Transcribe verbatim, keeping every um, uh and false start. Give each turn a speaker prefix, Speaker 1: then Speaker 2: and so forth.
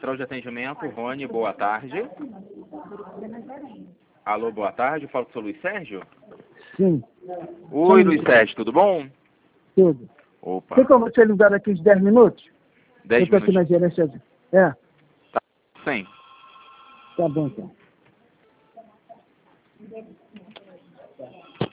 Speaker 1: Central de Atendimento, Rony, boa tarde. Alô, boa tarde, falo com o seu Luiz Sérgio?
Speaker 2: Sim.
Speaker 1: Oi,
Speaker 2: Sim.
Speaker 1: Luiz Sérgio, tudo bom?
Speaker 2: Tudo.
Speaker 1: Opa,
Speaker 2: Tem como você ligar aqui uns dez minutos?
Speaker 1: dez
Speaker 2: Eu estou aqui na
Speaker 1: minutos.
Speaker 2: gerência. de- É,
Speaker 1: Tá, sim.
Speaker 2: tá bom então.